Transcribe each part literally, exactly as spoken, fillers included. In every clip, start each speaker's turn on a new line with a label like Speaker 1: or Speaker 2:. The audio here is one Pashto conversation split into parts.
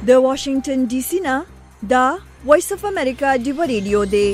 Speaker 1: د واشنگټن ډي سي نه دا وایس اف امریکا دی ریډیو دی.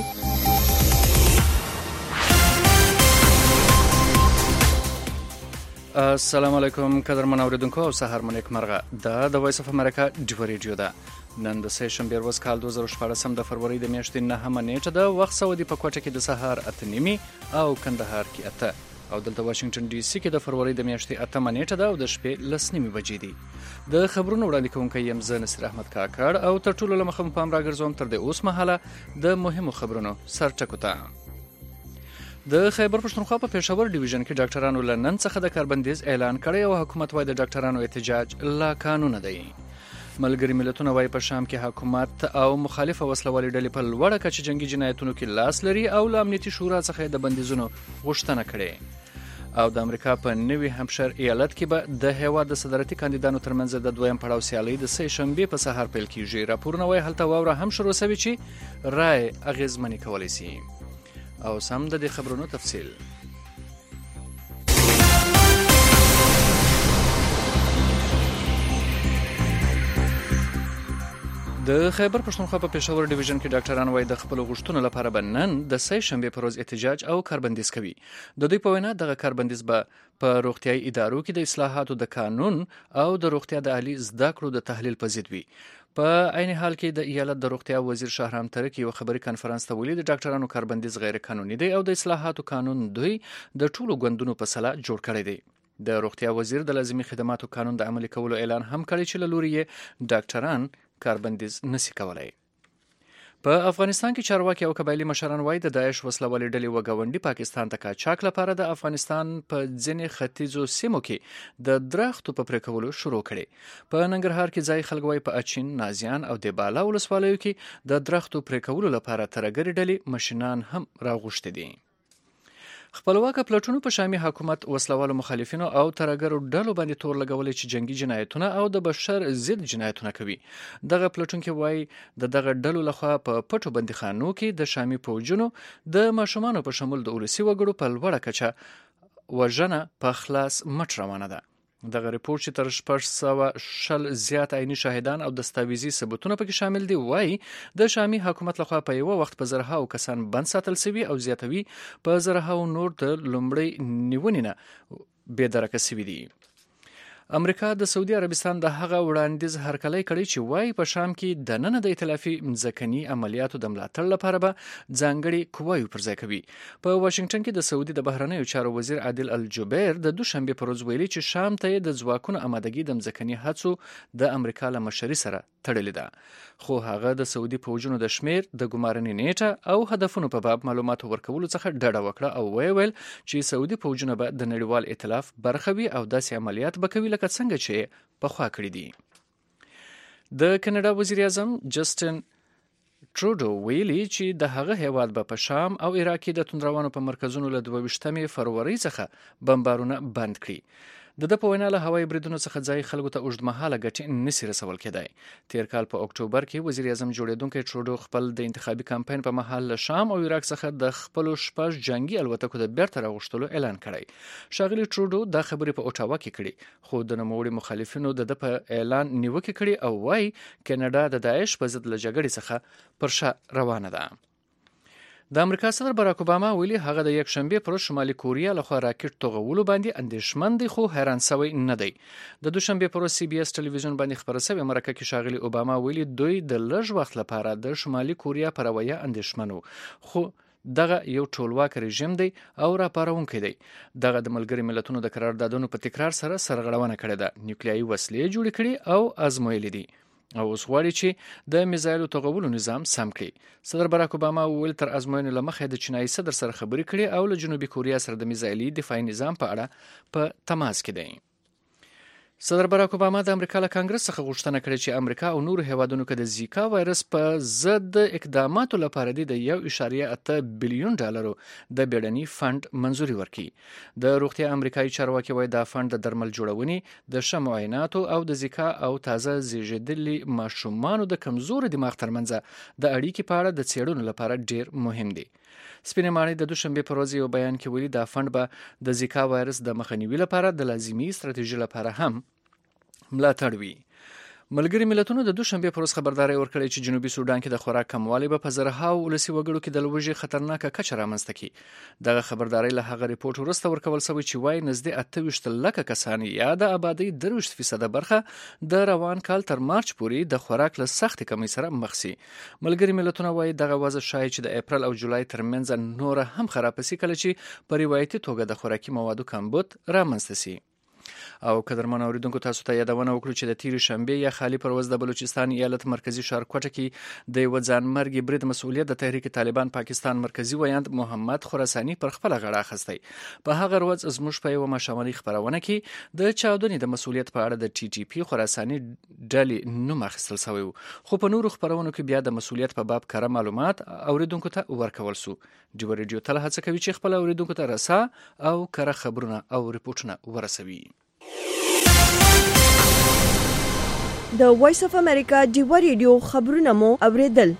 Speaker 2: السلام علیکم قدرمن اوریدونکو او سهار مو نیک مرغه. دا د وایس اف امریکا دی ریډیو ده. نن د سه شنبه ورځ کال دوه زره شپږ د فروری د میاشتې نهمه نیټه ده. وخت سعودي په کوټه کې د سهار اته نیمي او کندهار کې اته او دلته واشنگټن ډي سي کې د فروری د میاشتې اتمه نیټه ده او د شپې لس نیمې بجې دي. د خبرونو وړاندې کوونکی یم زه نصیر احمد کاکړ او تر ټولو له مخه مو پام راګرځوم تر د اوس مهاله د مهمو خبرونو سرټکو ته. د خیبر پښتونخوا په پېښور ډیویژن کې ډاکټرانو له نن څخه د کاربندیز اعلان کړی او حکومت وايي د ډاکټرانو احتجاج لا قانون دی. ملګری ملتونه وايي په شام کې حکومت او مخالفه وسلوالې ډلې په لوړه کچه جنگي جنایتونو کې لاس لري او له امنیتي شورا څخه د بندیزونو غوښتنه کړې. او د امریکا په نوي همشر ایالت کې به د هیواد د صدارتي کاندیدانو ترمنځ د دویم پړاو سیالي د سه شنبه په سهار پیل کیږي. راپورونه وايي هلته واوره هم شروع شوې چې رای اغیزمنې کولی شي. او سم د دې خبرونو تفصیل. د خیبر پښتونخوا په پېښور ډیویژن کې ډاکټران وايي د خپل غوښتنو لپاره به نن د سه شنبه پر ورځ احتجاج او کاربندیز کوي. د دوی په وینا دغه کاربندیز به په روغتيایي ادارو کې د اصلاحاتو د قانون او د روغتیا د عالی زده کړو د تحلیل په ضد وي. په عین حال کې د ایالت د روغتیا وزیر شهرام ترک یو خبري کانفرنس ته ویلي د ډاکټرانو کاربندیز غیر قانوني دی او د اصلاحاتو قانون دوی د ټولو ګوندونو په سلا جوړ کړی دی. د روغتیا وزیر د لازمي خدماتو قانون د عملي کولو اعلان هم کړی چې له لوري یې ډاکټران کاربندیز نسی کولای. په افغانستان کې چارواکي او قبایلی مشران وايي د داعش وسلوالې ډلې وګاونډي پاکستان ته قاچاق لپاره د افغانستان په ځینې ختیځو سیمو کې د درختو په پرې کولو شروع کړي. په ننګرهار کې ځای خلک وايي په اچین، نازیان او د بالا ولسوالیو کې د درختو پرې کولو لپاره ترګری ډلې ماشینان هم راغوښتي دي. خپلواک پلټونو په شامي حکومت وسلوالو مخالفینو او ترګرو ډلو باندې تور لګولې چې جنگي جنایتونه او د بشر ضد جنایتونه کوي. دغه پلټونکو وايي د دغه ډلو لخوا په پټو بندیخانو کې د شامي پوجونو د ماشومانو په شمول د ولسی وګړو په لوړه کچه وژنه په خلاص مټ روانه ده. دغه ریپورت چې تر شپږ سوه شل زیات عیني شاهدان او دستاویزي ثبوتونه پکې شامل دي وايي د شامي حکومت لخوا په یو وخت په زرهاو کسان بند ساتل شوي او زیاتوي په زرهاو نور د لومړی نیونې نه بېدرکه شوي دي. امریکا د سعودي عربستان د هغه وړاندیز هرکلی کړی چې وايي په شام کې د نن د ائتلافي مځکني عملیاتو د ملاتړ لپاره به ځانګړي قواوې پر ځای کوي. په واشنگټن کې د سعودي د بهرنیو چارو وزیر عادل الجبیر د دوشنبه پر ورځ ویلي چې شام ته د ځواکونو آمادګي د مځکني هڅو د امریکا له مشري سره تړلې ده. خو هغه د سعودي پوجونو د شمیر د ګمارنې نیټه او هدفونو په باب معلوماتو ورکولو څخه ډډه وکړه او ویل چې سعودي پوجونه به د نړیوال ائتلاف برخه وي او داسې عملیات به کوي لکه څنګه چې په خوا کړی دي. د کاناډا وزیر اعظم جسټن ټروډو ویلي چې د هغه هیواد به په شام او عراق کې د توندروانو په مرکزونو له دوه ویشتمې فروری څخه بمبارونه بند کړي. د د په وینا له هوایي بریدونو څخه ځای خلکو ته اوږدمهاله ګټې نسی رسول کېدای. تیر کال په اکتوبر کې وزیر اعظم جوړیدونکی ټروډو خپل د انتخابي کمپاین په مهال له شام او عراق څخه د خپلو شپږ جنگي الوتکو د بیرته راغوښتلو اعلان کړی. ښاغلي ټروډو دا خبرې په اوټاوا کې کړي خو د نوموړي مخالفینو د د په اعلان نیوکه کړي او وايي کاناډا د داعش په ضد له جګړې څخه پر شا روانه ده. د امریکا صدر باراک اوباما ویلي هغه د یک شنبه پر شمالي کوریا لخوا راکټ توغولو باندې اندېښمن دی خو حیران شوی نه دی. د دوشنبه پر سی بي اس ټلویزیون باندې خبره شوې مرکه کې ښاغلي اوباما ویلي دوی د لږ وخت لپاره د شمالي کوریا پر رویه اندېښمن وو خو دغه یو ټولواک رژیم دی او راپارونکی دی. دغه د ملګری ملتونو د قراردادونو په تکرار سره سرغړونه کړې ده، نیوکلیایي وسلې جوړې کړي او ازمویلې دي او اوس غواړي چې د میزایلو توغولو نظام سم کړي. صدر باراک اوباما ویل تر ازموینې له مخې د چینایي صدر سره خبرې کړي او له جنوبي کوریا سره د میزایلي دفاعي نظام په اړه په تماس کې دی. صدر باراک اوباما د امریکا له کانګرس څخه غوښتنه کړې چې امریکا او نور هیوادونو کې د زیکا وایرس په ضد اقداماتو لپاره د یو اعشاریه اته بلیون ډالرو د بیړني فند منزوري ورکړي. د روغتیا امریکایي چارواکي وايي دا فند د درمل جوړونې، د ښه معایناتو او د زیکا او تازه زیږیدلي ماشومانو د کمزور دماغ ترمنځ د اړیکې په اړه د څېړنو لپاره ډیر مهم دی. سپینې ماڼۍ د دوشنبه په ورځ یو بیان کې ویلي دا فند به د زیکا وایرس د مخنیوي لپاره د لازمي ستراتیژي لپاره هم ملاتړ وي. ملګري ملتونو د دوشنبه پر ورځ خبرداري ورکړې چې جنوبي سودان کې د خوراک کموالی به په زرهاو ولسي وګړو کې د لوږې خطرناکه کچه رامنځته کړي. دغه خبرداري له هغه ریپورت وروسته ورکول شوی چې وايي نږدې اته ویشت لکه کسان یا د آبادی درویشت فیصده برخه د روان کال تر مارچ پورې د خوراک له سخت کمی سره مخ شي. ملګري ملتونه وايي دغه وضع شاید چې د اپریل او جولای ترمنځ نور هم خراب شي کله چې په روایتي توګه د خوراکي موادو کمبود رامنځته شي. او قدرمن اوریدونکو تاسو ته یادونه وکړو چې د تیرې شنبه یا خالی پر ورځ د بلوچستان ایالت مرکزی ښار کوټه کې د یو ځانمرګي برید مسؤلیت د تحریک طالبان پاکستان مرکزی ویاند محمد خراسانی پر خپل غاړه اخیستی. په هغه ورځ زموږ په یو مشاملي خبرونه کې د چاودنې د مسؤلیت په اړه د ټي ټي پی خراسانی ډلې نوم اخیستل شوی و، خو په نورو خبرونو کې بیا د مسؤلیت په باب کره معلومات اوریدونکو ته ورکول شو. ډیو ریډیو تل هڅه کوي چې خپل اوریدونکو ته رسا او کره خبرونه او ریپورتونه ورسوي.
Speaker 1: د وایس اف امریکا ډیو ریډیو خبرونه مو اوریدل.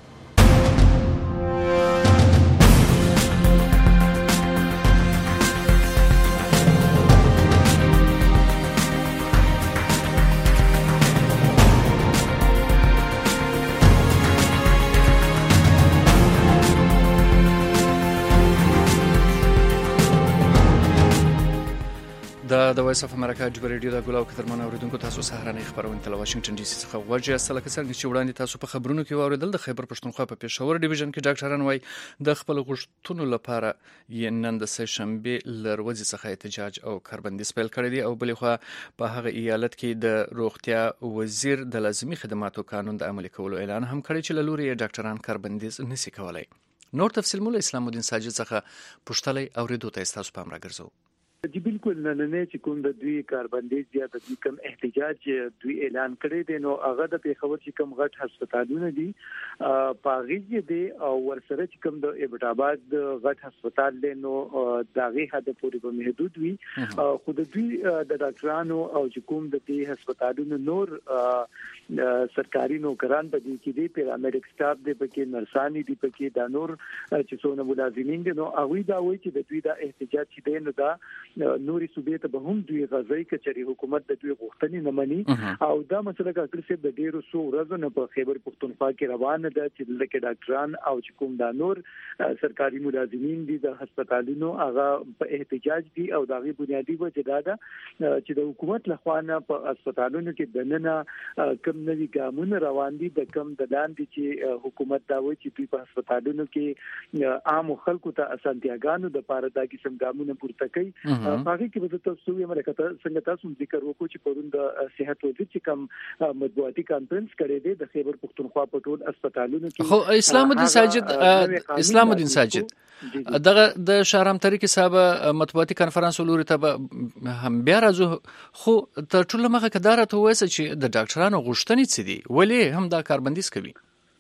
Speaker 2: د د وایس اف امریکا ډیو ریډیو د ګلاو کترمن اوریدونکو تاسو سهارنۍ خبرونه تل واشنگټن ډي سي څخه وجه اصله کسان چې وړاندې تاسو په خبرونو کې واوریدل د خیبر پښتونخوا په پېښور ډیویژن کې ډاکټران وای د خپل غوښتنو لپاره یې نن د سه شنبه لروځي څخه احتجاج او کاربندیز پیل کړی دی. او بلې خو په هغه ایالت کې د روغتیا وزیر د لازمي خدماتو قانون د عملي کولو اعلان هم کړی چې لوري ډاکټران کاربندیز نشي کولای. نور تفصیل مولا اسلام الدین ساجد څخه پښتلې اوریدو ته تاسو پام راګرځو.
Speaker 3: جی بالکل نننې چې کوم د دوی کاربندیز یا د دوی کوم احتجاج دوی اعلان کړی دی نو هغه د پیښور چې کوم غټ هسپتالونه دي پاغیږي دي او ورسره چې کوم د ابټاباد غټ هسپتال دی نو داغه حد پورې به محدود وي. خو د دوی د ډاکټرانو او چې کوم د دې هسپتالونو نور سرکاري نوکران په دې کې دي، پیرامډیک سټاف دی پکې، نرسانی دي پکې، دا نور چې څونه ملازمین دي نو هغه دا وایي چې د دوی د احتجاج چې دی نو دا نوري صوبې ته به هم دوی غځي کچري حکومت د دوی غوښتنې نه مني. او دا مسله کاکل سي د ډیرو سو ورځو نه په خیبر پښتونخوا کې روانه ده چې لکه ډاکټران او چې کوم دا نور سرکاري ملازمین دي د هسپتالونو هغه په احتجاج دي او داغي بنیادی وجه دا ده چې د حکومت لخوا نه په هسپتالونو کې دننه کم نوي ګامونه روان دي د کم د لاندې چې حکومت دا وایي چې دوی په هسپتالونو کې عام خلکو ته اسانتیاګانو د پاره دا قسم ګامونه پورته کوي. هغه کې به تاسو یې مرکه څنګه تاسو ذکر وکړو چې پرون د صحت وزیر چې کوم مطبوعاتي کانفرنس کړی دی د خیبر پښتونخوا په ټول هسپتالونو کې.
Speaker 2: خو اسلام الدین ساجد اسلام الدین ساجد دغه د شهرام طریق صاحب مطبوعاتي کانفرنس ولوري ته هم بیا راځو، خو تر ټولو مخه کدارته وایي چې د ډاکټرانو غوښتنې څه دي ولې هم دا کاربندیز کوي؟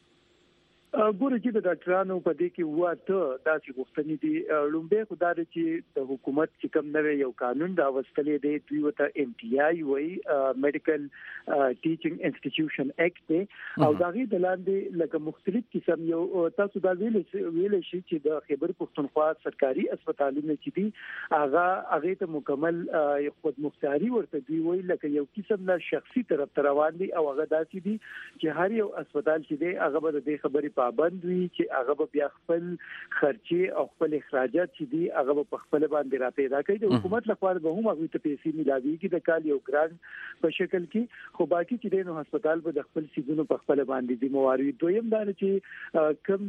Speaker 3: ګوره چې د ډاکټرانو په دې کې واته داسې غوښتنې دي. لومبه خدای چې د حکومت چې کوم نوې یو قانون دا وستلې دی دوی وته ام ټي آی وای میډیکل ټیچینګ انسټیټیوشن اکټ دی او دا غي د لاندې لکه مختلف قسم یو تاسو دا ویل ویل شي چې د خیبر پښتونخوا سرکاري هسپتالونو کې دي هغه هغه ته مکمل خود مختاری ورته دی وای لکه یو قسم نه شخصي طرف ته روان دي او هغه داسې دي چې هر یو هسپتال چې دی هغه به د خبرې پابند وي چې هغه بیا خپل خرچي او خپل اخراجات چې دي هغه په خپل باندې را پیدا کوي. د حکومت لخوا به هم هغه ته پیسې ملاويږي د کال یو ګرانټ په شکل کې، خو باقي چې د نو هسپتال به د خپل سیګونو په خپل باندې ذمہواری وي. دویم دا چې کم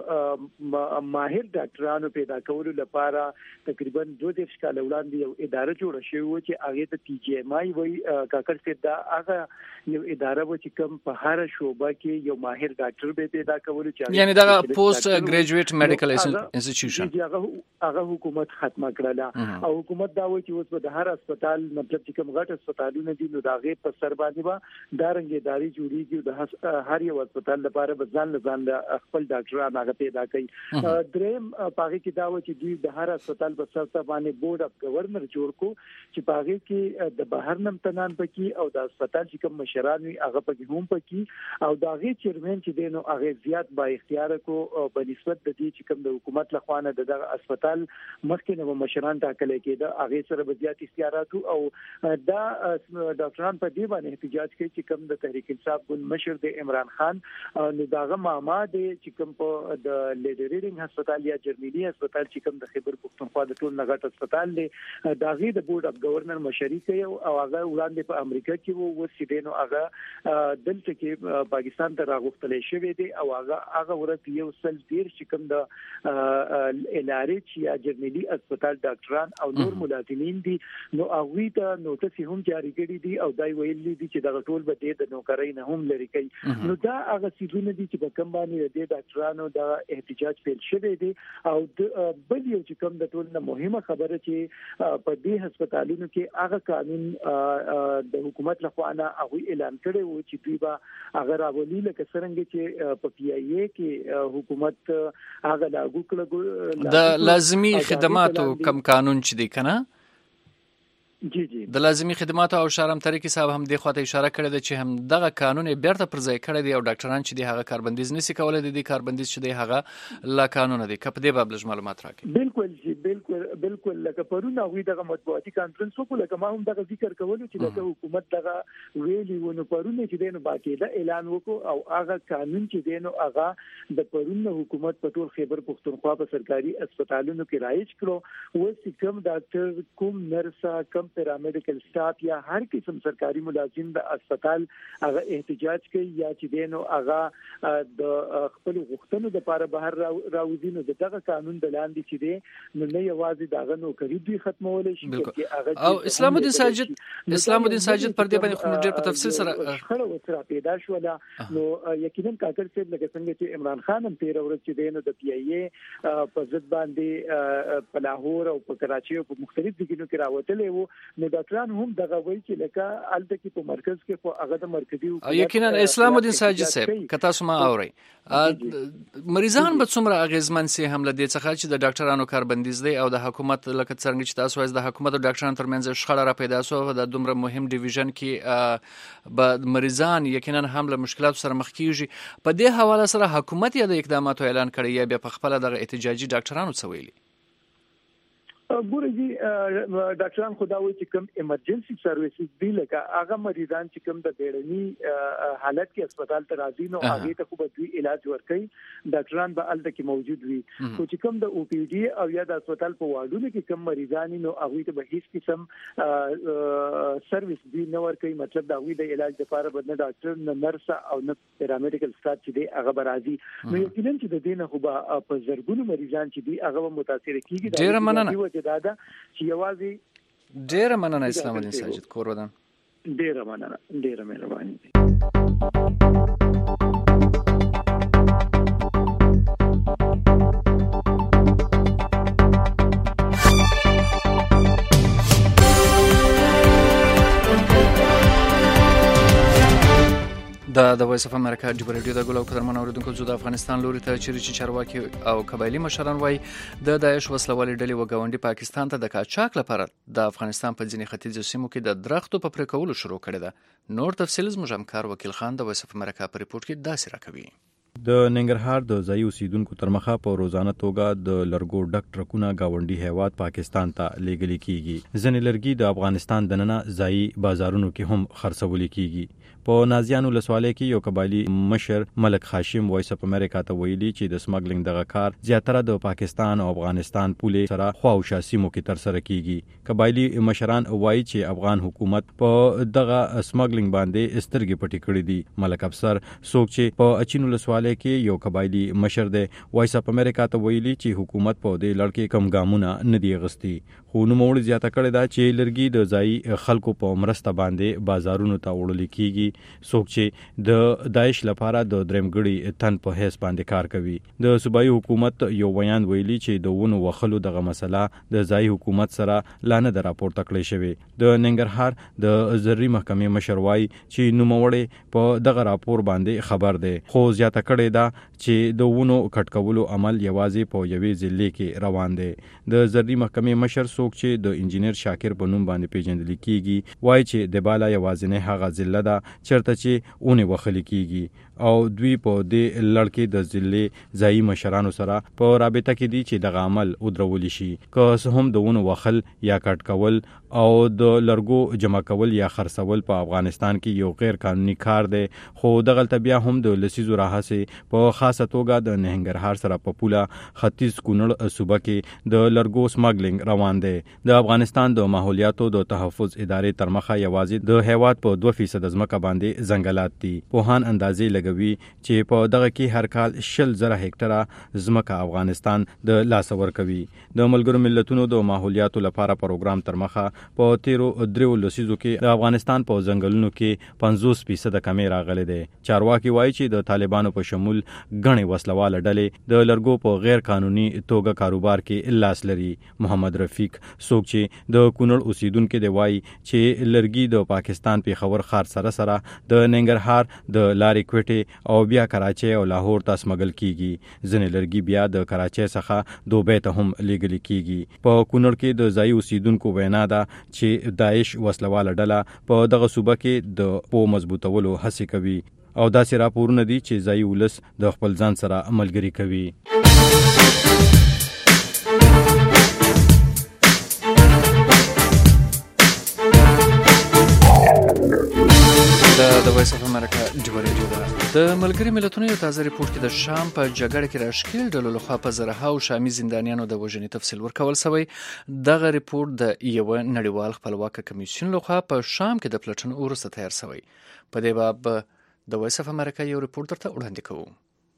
Speaker 3: د ماهر ډاکټرانو پیدا کولو لپاره تقریبا دوه دیش کال وړاندې یو اداره جوړه شوې و چې هغه ته ټي جی ایم آی وای کاکر سي دا هغه یو اداره و چې کم په هر شوبه کې یو ماهر ډاکټر به پیدا کول
Speaker 2: یعنی دا پوسټ ګریجویټ میډیکل انسټیټیوشن
Speaker 3: هغه حکومت ختمه کړله او حکومت دا وایي چې اوس په هر هسپتال مطلب چې کوم غټ هسپتالونه دي نو دا غي په سر باندې با دا رنګ اداري جوړیږي د هر یو هسپتال لپاره به ځان ځان خپل ډاکټران هغه پیدا کوي. دریم پاغي کې دا وایي چې دوی د هر هسپتال په سر باندې بورډ اف گورنر جوړ کو چې پاغي کې د بهر نم تنان پکې او د هسپتال چې کوم مشران وي هغه پکې هم پکې او دا غي چیرمن چې دینو هغه زیات با اختیار کو په نسبت د دې چې کوم د حکومت لخوا نه د هسپتال مخکې نو مشران ټاکل کېده هغه سره بزیات اختیارات او دا ډاکټران په دې باندې احتجاج کوي چې کوم د تحریک انصاف ګوند مشر د عمران خان نو داغه ماما د چې کوم په د لیډریډینګ هسپتال یا جرمني هسپتال چې کوم د خیبر پختونخوا د ټول نغټ هسپتال دی داغه د بورډ اف گورنر مشري کوي او هغه وړاندې په امریکا کې وو وسیدنو هغه دلته کې پاکستان ته راغوښتل شوی دی او هغه هغه ورته یو سل ډیر چې کوم د الارچ یا جرمني هسپتال ډاکټران او نور ملازمین دي نو هغه ته نوټس هم جاری کړی دي او دای ویلي دي چې د ټول به د نوکرۍ نه هم لري کوي نو دا هغه سیدونه دي چې په کوم باندې د ډاکټرانو د احتجاج پیل شوی دی او بل یو چې کوم د ټول نه مهمه خبره چې په دې هسپتالونو کې هغه قانون د حکومت لخوا نه هغه اعلان کړی و چې دوی به هغه راولي لکه څنګه چې په پی ای اي کې حکومت هغه لاګو کړو
Speaker 2: د لازمي خدماتو کم قانون چې دی کنه
Speaker 3: جی جی
Speaker 2: د لازمي خدماتو او شارم طریقې صاحب هم د خواته اشاره کړې ده چې هم دغه قانون بیرته پر ځای کړی دی او ډاکټران چې دی هغه کاربندیز نسی کولای دي د کاربندیز چې دی هغه لا قانون دی کپ دی بابلج معلومات راکړي
Speaker 3: بالکل جی بالکل بالکل لکه پرونه وی دغه مطبوعاتي کانفرنس وکړه لکه ما هم دغه ذکر کولو چې لکه حکومت دغه ویلي ونه پرونه چې دینو باقاعده اعلان وکړو او هغه قانون چې دینو هغه د پرونه حکومت په ټول خیبر پختونخوا په سرکاري هسپتالونو کې رایج کړو و چې کوم ډاکټر کوم نرسا کوم پیرامیډیکل سټاف یا هر قسم سرکاري ملازم د هسپتال هغه احتجاج کوي یا چې دینو هغه د خپل غوښتنو د لپاره بهر راوځي نو دغه قانون د لاندې چې دی نو نه یوازې دغه نوکری دوی ختمول شي
Speaker 2: چې هغه او اسلام الدین ساجد اسلام الدین ساجد پر دې باندې خو ډېر په تفصیل سره
Speaker 3: خبره وسره پیدا شو نو یقینا کاکر صاحب لکه څنګه چې عمران خان هم تیر ورځ چې دینو د پی ای اي په ضد باندې په لاهور او په کراچي او په مختلف ځایونو کې راوتلې وو نو ډاکټران هم دغه وایي چې لکه الته کې په مرکز کې خو هغه د مرکزی
Speaker 2: یقینا اسلام الدین ساجد صاحب کتا سم اوري مریضان به څومره اغیزمن سي هم لدې څخه چې د ډاکټرانو کاربندیز دی او د حکومت لکه څنګه چې تاسو وايي د حکومت او ډاکټرانو ترمنځ شخړه را پیدا شو د دومره مهم ډیویژن کې به مریضان یقینا هم له مشکلاتو سره مخ کیږي په دې حواله سره حکومت یا د اقداماتو اعلان کړی یا په خپل دغه احتجاجي ډاکټرانو څه ویلي
Speaker 3: ګورې جی ډاکټران خدا وایي چې کوم ایمرجنسي سرویسز دی لکه هغه مریضان چې کوم د بیړني حالت کې هسپتال ته راځي نو هغه ته خو به دوی علاج ورکړي ډاکټران به الته کې موجود وي خو چې کوم د او پی ډي او یا د هسپتال په واډونو کې کوم مریضان نو هغه ته به هیڅ قسم سرویس دی نه ورکړي مطلب دا وی د علاج لپاره به نه ډاکټر نه نرس او نه پیرامیډیکل سټاف چې دی هغه به راځي نو یقینا چې د دې نه خو به په زرګونو مریضان چې دی هغه متاثر کیږي
Speaker 2: ډیر مننه
Speaker 3: دا دا چې یوازې
Speaker 2: ډېر مننه اسلام الدین ساجد کور ودان
Speaker 3: ډېر مننه ډېر مهرباني
Speaker 2: دا د وایس اف امریکا د ریډیو د ګلو قدرمن اوریدونکو زو د افغانستان لوري ته چیرې چارواکي او قبایلی مشران وای د داعش وسلوالي ډلې وګاونډي پاکستان ته د کاچاک لپاره د افغانستان په ځینې ختیځو سیمو کې د درختو په پرې کولو شروع کړی ده نور تفصیل زموږ همکار وکیل خان د وایس اف امریکا په ریپورت کې داسې راکوي
Speaker 4: د ننګرهار د ځای اوسیدونکو تر مخه په روزانه توګه د لرګو ډک ټرکونه گاونډي هیواد پاکستان ته لیږل کیږي ځنې لرګي د افغانستان دننه ځای بازارونو کې هم خرڅول کیږي په نازیانو لسواله کې یو قبایلی مشر ملک خاشم وایس اپ امریکا ته ویلي چې د سمګلینګ دغه کار زیاتره د پاکستان او افغانستان پولې سره خواوشا سیمو کې تر سره کیږي قبایلی مشران وایي چې افغان حکومت په دغه سمګلینګ باندې استرګې پټې کړې دي ملک افسر څوک چې په اچینو لسواله کې یو قبایلی مشر دی وایس اپ امریکا ته ویلي چې حکومت په دې لړ کې کم ګامونه نه دی غستی خو نو موړ زیاته کړی دا چې لرګي د ځای خلکو په مرسته باندې بازارونو ته وړل کیږي څوک چې د داعش لپاره د درمګړي تن په هیڅ باندې کار کوي د صوبایي حکومت یو بیان ویلي چې د ونو وخلو دغه مسله د ځای حکومت سره لانه د راپورته کړی شوی د ننګرهار د زري محکمې مشروي چې نوموړی په دغه راپور باندې خبر دی خو زیاته کړی دا چې د ونو کټکولو عمل یوازې په یوې ضلع کې روان دی د زري محکمې مشر څوک چې د انجینیر شاکر په نوم باندې پیژندل کیږي وایي چې د بالا یوازینه هغه ضلع ده چرته چې اونې وخلي کیږي او دوی په دې لړ کې د ضلع ځایي مشرانو سره په رابطه کې دي چې دغه عمل ودرول شي. که څه هم د ونو وخل یا کټ کول او د لرګو جمع کول یا خرڅول په افغانستان کې یو غیر قانوني کار دی، خو دغلته بیا هم د لسیزو راهیسې په خاصه توګه د نهنګرهار سره په پوله ختیځ کونړ صوبه کې د لرګو سمګلینګ روان دی. د افغانستان د ماحولیاتو د تحفظ ادارې تر مخه یوازې د هیواد په دوه فیصد ځمکه باندې ځنګلات دي. پوهان اندازې لګوي چې په دغه کې هر کال شل زره هکټره ځمکه افغانستان د لاس ورکوي. د ملګرو ملتونو د ماحولیاتو لپاره پروګرام تر مخه په تیرو دریو لسیزو کې د افغانستان په ځنګلونو کې پنځوس فیصد کمی راغلی دی. چارواکي وایي چې د طالبانو په شمول غنې وسلواله ډلې د لرګو په غیر قانوني توګه کاروبار کې لاس لري. محمد رفیق څوک چې د کونړ اوسیدونکو دی وایي چې لرګي د پاکستان پیښور ښار سره سره د ننګرهار د لارې کوټې او بیا کراچۍ او لاهور ته سمګل کیږي. ځینې لرګي بیا د کراچۍ څخه دوبۍ ته هم لیږل کیږي. په کونړ کې د ځایي اوسیدونکو وینا ده چې داعش وسلواله ډله په دغه صوبه کې د پو مضبوطولو هڅې کوي او داسې راپورونه دي چې ځایي ولس د خپل ځان سره ملګري کوي.
Speaker 2: د وایس اف امریکا ډیو ریډیو ده. د ملګري ملتونو یو تازه ریپورت کې د شام په جګړه کې راښکېل ډلو لخوا په زرهاو شامي زندانیانو د وژنې تفصیل ورکول شوی. دغه ریپورت د یو نړیوال خپلواکه کمیسیون لخوا په شام کې د پلټنو وروسته تیار شوی. په دې باب د وایس اف امریکا یو ریپورت درته وړاندې کوو.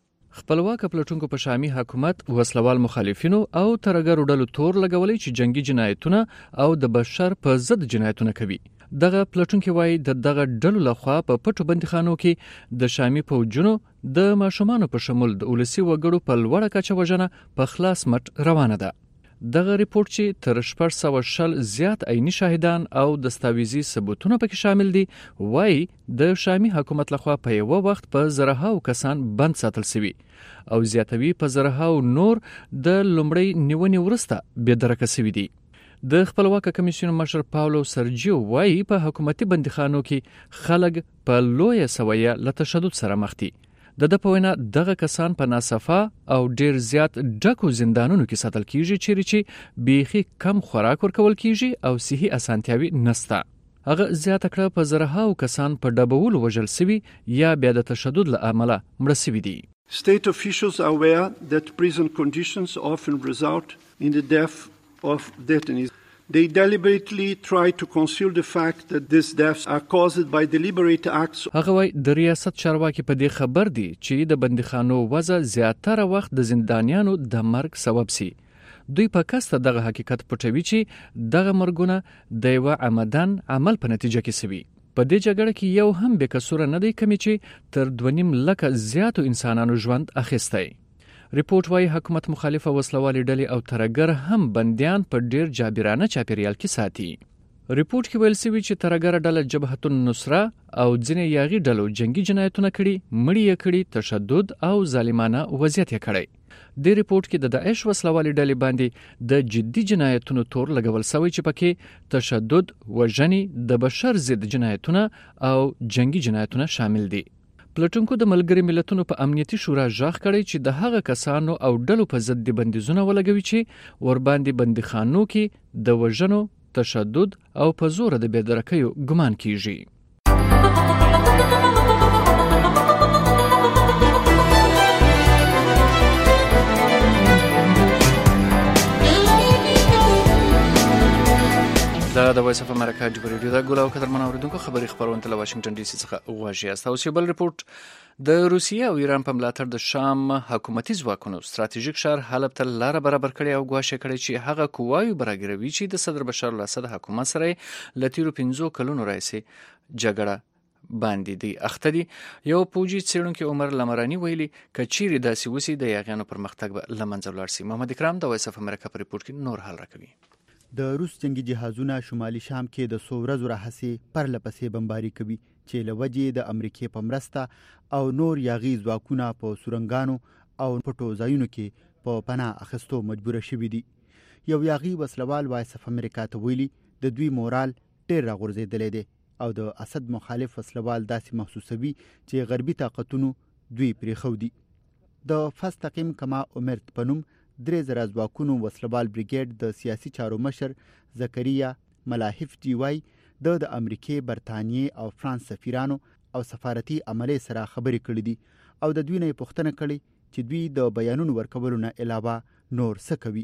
Speaker 2: خپلواکه پلټونکو په شامي حکومت وسلوال مخالفینو او ترګرو ډلو تور لګولې چې جنگي جنایتونه او د بشر په ضد جنایتونه کوي. دغه پلټونکي وایي د دغه ډلو لخوا په پټو بندیخانو کې د شامي پوجونو د ماشومانو په شمول د ولسی وګړو په لوړه کچه وژنه په خلاص مټ روانه ده. دغه ریپورت چې تر شپږ سوه شل زیات عیني شاهدان او دستاویزي ثبوتونه پکې شامل دي، وایي د شامي حکومت لخوا په یو وخت په زرهاو کسان بند ساتل شوي او زیاتوي په زرهاو نور د لومړی نیونې وروسته بېدرکه شوي دي. د خپلواکه کمیسیون مشر پاولو سرجیو وایي په حکومتي بندیخانو کې خلک په لویه سویه له تشدد سره مخ دي. د د په وینا دغه کسان په ناصفه او ډیر زیات ډکو زندانونو کې ساتل کیږي چیرې چې بیخي کم خوراک ورکول کیږي او صحي اسانتیاوي نسته. هغه زیاته کړه په زرهاو کسان په ډبولو وژل سوي یا بیا د تشدد له امله مړه سوي دي.
Speaker 5: State officials are aware that prison conditions often result in the death of detainees. They deliberately try to conceal the fact that these deaths are caused by deliberate acts.
Speaker 2: هغه وای د ریاست چارواکي په دې خبر دي چې د بندیخانو وضع زیاتره وخت د زندانیانو د مرګ سبب سي. دوی په کسته دغه حقیقت پټوي چې دغه مرګونه د یو عمدن عمل په نتیجه کې سوي. په دې جګړه کې یو هم به کسوره نه دی کمی چې تر دوه نیم لکه زیاتو انسانانو ژوند اخیستی. ریپورت وايي حکومت مخالفه وسلوالې ډلې او ترګر هم بندیان په ډیر جابرانه چاپیریال کې ساتي. ریپورت کې ویل شوی چې ترګر ډله جبهة النصره او ځینې یاغي ډلو جنگي جنایتونه کړي، مړي یې کړي، تشدد او ظالمانه وضعیت یې کړی. د ریپورت کې د داعش وسلوالې ډلې باندې د جدي جنایتونو تور لګول شوی چې پکې تشدد، وژنې، د بشر ضد جنایتونه او جنگي جنایتونه شامل دي. پلټونکو د ملګري ملتونو په امنیتي شورا ژغ کړی چې د هغه کسانو او ډلو په ضد د بندیزونه ولګوي چې ورباندې بندیخانو کې د وژنو، تشدد او په زور د بېدرکیو ګمان کیږي. دا د وایس اف امریکا ډیو ریډیو دا ګولاو کتر منوریدونکو خبري خبرونه له واشنگټن ډي سي څخه غواړي. تاسو بل ریپورت د روسیې او ایران په ملاتړ د شام حکومتي ځواکونو ستراتیژیک ښار حلب ته لار برابر کړي او ګواښ کړي چې هغه قواوی برګروي چې د صدر بشار الاسد حکومت سره لتیرو پنځو کلونو راځي جګړه باندې دی اخته دي. یو پوجي څېړونکو عمر لمرانی ویلي کچيري داسې وسی د یاغیانو پر مختګ به لمنځه ولاړ شي. محمد اکرام د وایس اف امریکا په ریپورت کې نور حل راکوي.
Speaker 6: د روس جنگي جهازونه شمالي شام کې د څو ورځو راهیسې پرلپسې بمباري کوي چې له وجې د امریکای په مرسته او نور یاغي ځواکونه په سورنګانو او پټو ځایونو کې په پناه اخیستو مجبور شوي دي. یو یاغي وسلوال وایس اف امریکا ته ویلي د دوی مورال ډېر راغورځېدلی دی او د اسد مخالف وسلوال داسې محسوسوي چې غربي طاقتونو دوی پرېښودي. د فستقیم کما امرت په نوم درې زره ځواکونو وسلوال بریګیډ د سیاسي چارو مشر زکریا ملاحف جی وای د د امریکې، برطانیې او فرانس سفیرانو او سفارتي عملې سره خبرې کړې دي او د دوی نه یې پوښتنه کړې چې دوی د بیانونو ورکولو نه علاوه نور څه کوي.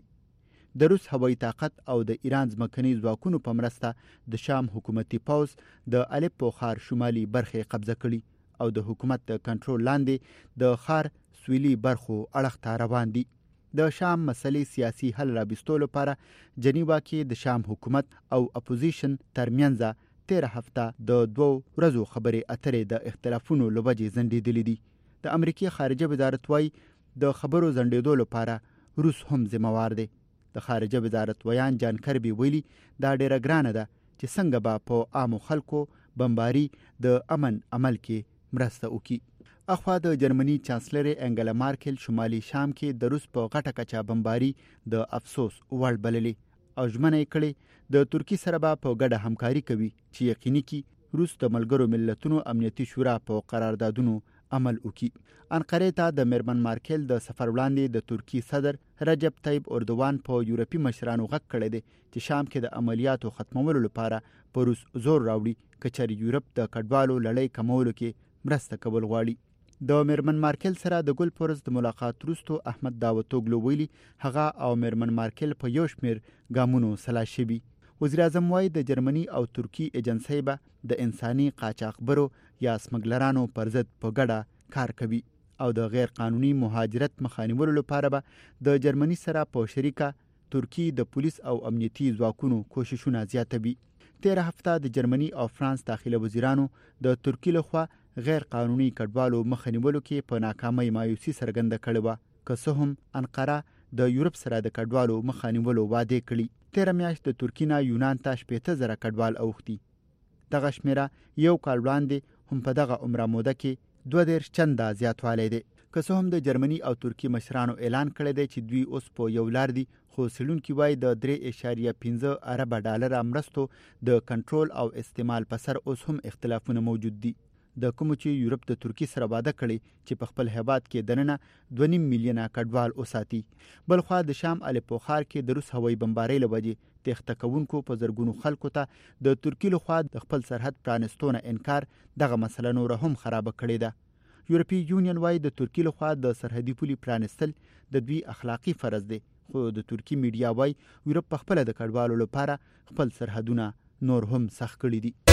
Speaker 6: د روس هوایي طاقت او د ایران ځمکني ځواکونو په مرسته د شام حکومتي پوځ د الیپو ښار شمالي برخې قبضه کړي او د حکومت د کنټرول لاندې د ښار سویلي برخو اړخ ته روان دي. د شام مسلې سیاسي حل رابستو لپاره جنیوا کې د شام حکومت او اپوزیشن ترمنځ تیره هفته د دوو ورځو خبرې اترې د اختلافونو له وجې ځنډېدلې دي. د امریکې خارجه وزارت وایي د خبرو ځنډېدو لپاره روس هم ذمہوار دی. د خارجه وزارت ویان جان کربي ویلي دا ډیره ګرانه ده چې څنګه به په عامو خلکو بمباري د امن عمل کې مرسته وکړي. اخوا د جرمني چانسلر انګلا مارکل شمالي شام کې د روس په غټه کچا بمباري د افسوس وړ بللې او ژمنه یې کړې د ترکیې سره به په ګډه همکاري کوي چې یقیني کړي روس د ملګرو ملتونو امنیتي شورا په قراردادونو عمل وکړي. انقرې ته د میرمن مارکل د سفر وړاندې د ترکی صدر رجب طیب اردوان په یورپي مشرانو غږ کړی دی چې شام کې د عملیاتو ختمولو لپاره په روس زور راوړي که چېرې یورپ د کډوالو لړۍ کمولو کې مرسته کول غواړي. د میرمن مارکل سره د ګل پرز د ملاقات وروسته احمد داوتوګلو ویلي هغه او میرمن مارکل په یو شمېر ګامونو سلا شوي. وزیر اعظم وایي د جرمني او ترکی ایجنسۍ به د انساني قاچاقبرو یا سمګلرانو پر ضد په ګډه کار کوي او د غیر قانوني مهاجرت مخه نیولو لپاره به د جرمني سره په شریکه ترکی د پولیس او امنیتي ځواکونو کوششونه زیاتوي. تیره هفته د جرمني او فرانس داخله وزیرانو د ترکی لخوا غیر قانوني کډوالو مخه نیولو کې په ناکامۍ مایوسي څرګنده کړې وه که څه هم انقره د یورپ سره د کډوالو مخه نیولو وعده کړي. تیره میاشت د ترکی نه یونان ته شپېته زره کډوال اوښتي. دغه شمېره یو کال وړاندې هم په دغه عمره موده کې دوه دېرش چنده زیاتوالی دی. که څه هم د جرمني او ترکی مشرانو اعلان کړی دی چې دوی اوس په یو لار دي خو څېړونکي وایي د درې اعشاریه پنځه اربه ډالره مرستو د کنټرول او استعمال په سر اوس هم اختلافونه موجود دي. د کومو چې یورپ د ترکی سره واده کړي چې په خپل هیواد کې دننه دوه نیم میلیونه کډوال وساتي. بلخوا د شام الیپو ښار کې د روس هوایي بمبارۍ له وجې تېښته کوونکو په زرګونو خلکو ته د ترکي لخوا د خپل سرحد پرانستو نه انکار دغه مسله نوره هم خرابه کړې ده. یورپي یونین وایي د ترکي لخوا د سرحدي پولې پرانستل د دوی اخلاقي فرض دی خو د ترکي میډیا وایي یورپ په خپله د کډوالو لپاره خپل سرحدونه نور هم سخت کړي دي.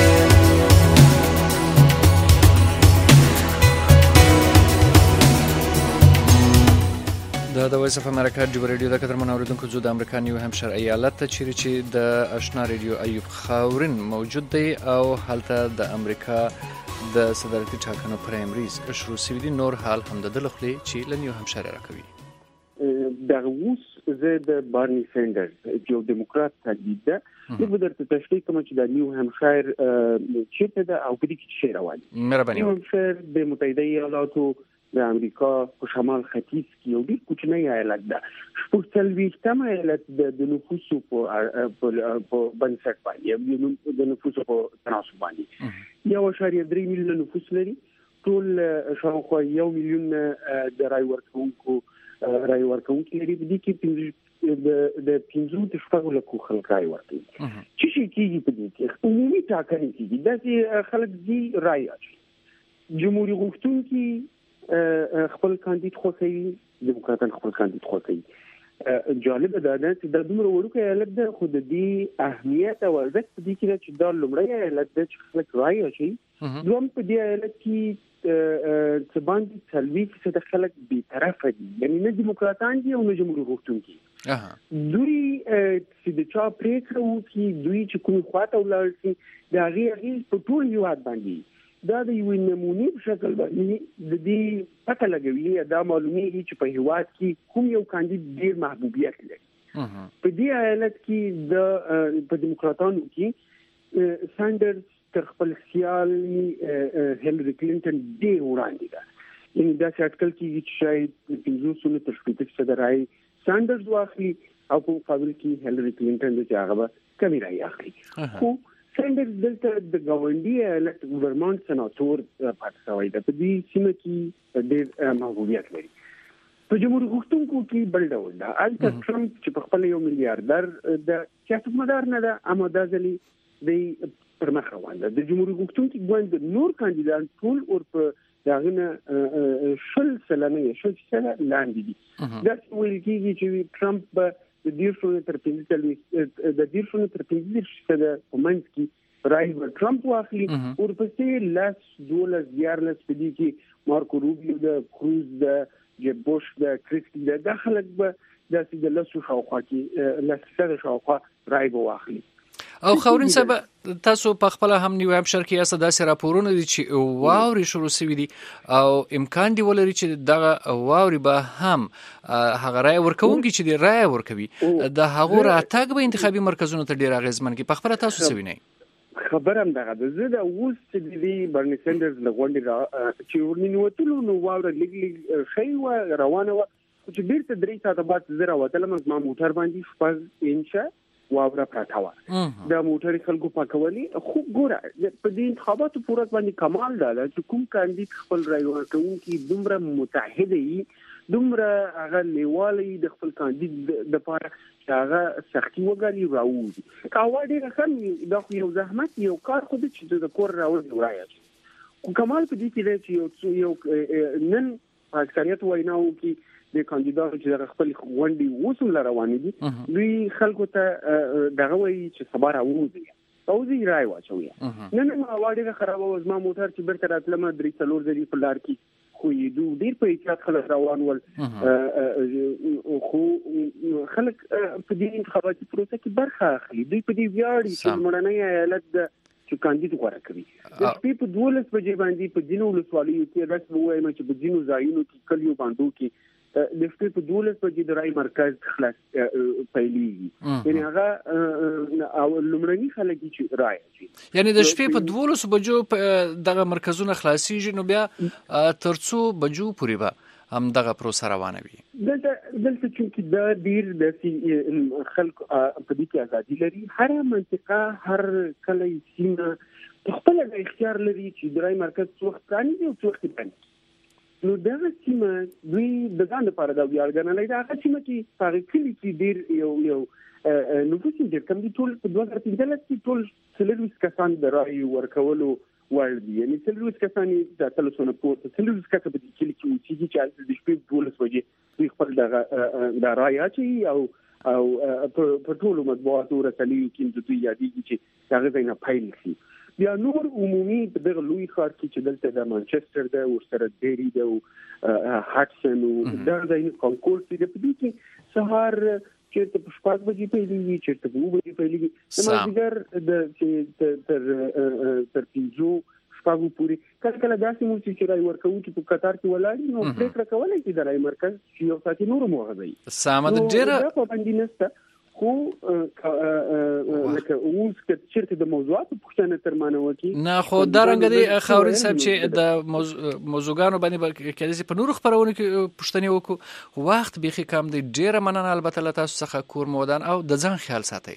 Speaker 2: د د وایس اف امریکا جوب رادیو د قدرمن اوریدونکو زو د امریکا نیو همشر ایالت ته چیرې چې د آشنا رادیو ایوب خاورین موجود دی او هلته د امریکا د صدارتي ټاکنو پرایمریز شروع شوي دي. نور حال هم د دلخلي چې ل نیو همشر راکوي.
Speaker 7: د اوس زه د بارني سینډرز جو دیموکرات کاندید ده د درته تشریح کوم چې د نیو همشر چیرته ده او په دې کې څه روان دي.
Speaker 2: مهرباني
Speaker 7: نیو همشر د متحده ایالاتو د امریکا په شمال ختیځ کې یو ډېر کوچنی ایالت ده. شپږ څلوېښتم ایالت د نفوسو په بنسټ باندې د نفوسو په تناسب باندې یو اعشاریه درې میلیونه نفوس لري. ټول شاوخوا یو میلیون د رای ورکوونکو رای ورکوونکي لري. په دې کې د پنځو د شپږو لکو خلک رای ورکوي. څه شي کېږي په دې کې؟ عمومي ټاکنې کېږي داسې خلک ځي رای اچوي. جمهوري غوښتونکي خپل کاندید خوښوي، دیموکراتان خپل کاندید خوښوي. جالب ده چې د دومره وړوکی ایالت ده خو د دې اهمیت او ارزښت په دې کې ده چې دا لومړی ایالت ده چې خلک رای اچوي. دوم په دې ایالت کې څه باندې څلوېښت فیصده خلک بېطرفه دي، یعنې نه دیموکراتان دي او نه جمهوري غوښتونکي. دوی چې د چا پرېکړه وکړي، دوی چې کومې خواته ولاړ شي د هغې اغېز په ټول هېواد باندې دا د یوې نمونې په شکل باندې د دې پته لګوي، دا معلومیږي چې په هېواد کې کوم یو کاندید ډېر محبوبیت لري. په دې ایالت کې د په دیموکراتانو کې سانډرز تر خپل خیال هیلري کلینټن ډېر وړاندې ده. یعنې داسې اټکل کېږي چې شاید پنځوس نه تر شپېته فیصده رایې سانډرز واخلي او په مقابل کې هیلري کلینټن ده چې هغه به کمې رایې اخلي. خو سندرز دلته د ګاونډي ایالت ورمانټ سناتور پاتې شوی دی. په دې سیمه کې ډېر محبوبیت لري. په جمهوریت غوښتونکو کې بل ډول ده. هلته ټرمپ چې په خپل یو میلیاردر د سیاستمدار نه ده، اما دا ځلې دی پر مخ روان ده. د جمهوریت غوښتونکي ګوند نور کاندیدان ټول اور په داغه نه شل سلنه شل سلنه لاندې دي. دا ویل کېږي چې ټرمپ به د دیرشو تر پنځه د دیرشو تر پنځه سلنه په منځ کې رایو ټرمپ واخلي. ورپسې لاس دولس دیارلس په دې کې مارکو روبیو د کروز د جب بوش د کریسټي د داخلك به داسې د لاسو شاوخوا کې لاسو شاوخوا رایو واخلي.
Speaker 2: او خاورین صاحب تاسو په خپل هم نیو هامشر کې اساس داسې راپورونه دي چې واوري شروع شوي دي او امکان دی ولري چې دغه واوري به هم هغه رای ورکوونکي چې دی رای ورکوي د هغه راتګ به انتخابي مرکزونو ته ډیر اغیزمن کی. په خبره تاسو څه وینئ؟
Speaker 7: خبرم دغه د زه د اوس چې دی برني سندرز لغونډي را چې ورننوتلو نو واوره لګ لګ شي و روانه و چې بیرته درې ساعته بعد زه راوتلم ما موټر باندې شپږ انچه واوره پراته و. د موټر خلکو پاکولي خو ګوره په دې انتخاباتو پوره باندې کمال ده چې کوم کاندید خپل رای ورکوونکي دومره متحد وي، دومره هغه لیوالي د خپل کاندید د لپاره چې هغه سختي وګالي راوځي. کاوه ډېر ښه دا خو یو زحمت یو کار خو دې چې د کور راوځي راځي. خو کمال په دې کې دی چې یو نن اکثریت ویناو کې د کاندیدانو چې خپل غونډي وسوم روان دي دوی خلکو ته دغه وایي چې سبا راوځي او زی رای واچوي. نن ما واډه خراب و زما موټر چې برته راتلم درې څلور ځلې په لار کې خو یې دوه ډیر په احتیاط خلک روان ول. خو خلک په دې انتخاباتي پروسه کې برخه اخلي. دوی په دې ویاړي چې مړنۍ ایالت د چې کاندید غوړه کوي. د شپې په دولس بجې باندې په دینو ولسوالیو کې رسم وایم چې په دینو ځایونو کې کلیو باندې کې د شپې په دولس بجې د رای مرکز خلاص پیلېږي. یعنی هغه او لمړني خلک چې رای اچي
Speaker 2: یعنی د شپې په دولس بجو دغه مرکزونه خلاصيږي نو بیا ترڅو بجو پورې به هم دغه پروسه روانه وي.
Speaker 7: دلته دلته چې دا ډیر د خلک په دې کې ازادي لري. هر منطقه هر کلی سیمه خپل اختیار لري چې د رای مرکز څو وخت پرانیزي او څو وخت بند. نو دغه سیمه دوی د ځان لپاره دا ویاړ ګڼلای. دا سیمه کې په کلی کې ډیر یو یو نفوس ډیر کم دي. ټول په دوه هزار پنځلس کې ټول څلوېښت کسان د رای ورکولو وړ دي. یعنی څلوېښت کسان د تلسونه پورته څلوېښت کسان په دې کلی کې اوسېږي چې د شپې دولس بجې دوی خپل دغه د رای اچوي او او په ټولو مطبوعاتو رسنیو کې د دوی یادېږي چې هغه ځای نه پیل شي. بیا نور عمومي په دغه لوی ښار کې چې دلته د مانچستر ده ورسره ډیری ده او هاټسن او دا د کانکورس دی په دې کې سهار چې په شپږ بجې پیلېږي چې په اوه بجې پیلېږي د مازدیګر د چې تر تر پنځو شپږو پورې کله کله داسې مو چې رای ورکوونکي چې په قطار کې ولاړ نو پریکړه کولی چې د رای مرکز چې یو ساعت نور موغځي
Speaker 2: سامد ډیره
Speaker 7: په باندې نسته. خو لکه اوس که چیرته د موضوعاتو پوښتنه تر مانه وکړي
Speaker 2: نه خو دا رنګ دی خاورین صاحب چې د موضوعګانو باندې کېدای په نورو خبرونو کې پوښتنې وکړو. وخت بیخي کم دی. ډیره مننه البته له تاسو څخه کور مودان او د ځان خیال ساتئ.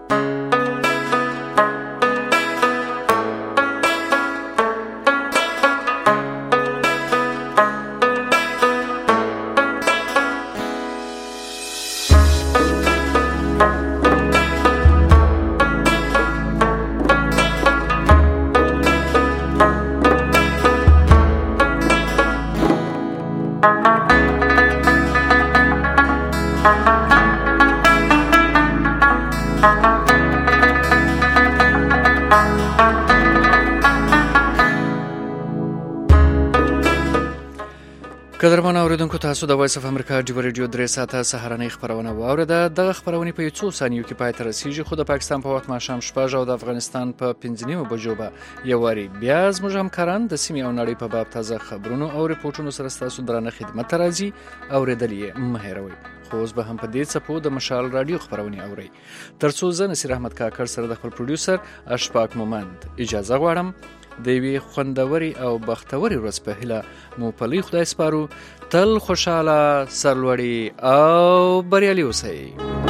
Speaker 2: قدرمن اوریدونکو تاسو د وایس اف امریکا ډیو ریډیو درې ساعته سهارنۍ خبرونه واوریده. دغه خبرونه په څو ثانیو کې پای ته رسیږي خو د پاکستان په وخت ماښام شپږ او د افغانستان په پنځه نیمه بجو به یو واری بیا زموږ همکاران د سیمې او نړۍ په باب تازه خبرونو او ریپورتونو سره ستاسو درانه خدمت راځي. اوریدل یې مه هېروئ. خو اوس به هم په دې څپو د مشال رادیو خبرونه اورئ. ترڅو زه نصیر احمد کاکړ سره د خپل پروډوسر اشفاق مومند اجازه غواړم د یوې خوندوري او بختوري ورځ په هیله مو په لوی خدای سپارو. تل خوشاله، سرلوړي او بریالي اوسئ.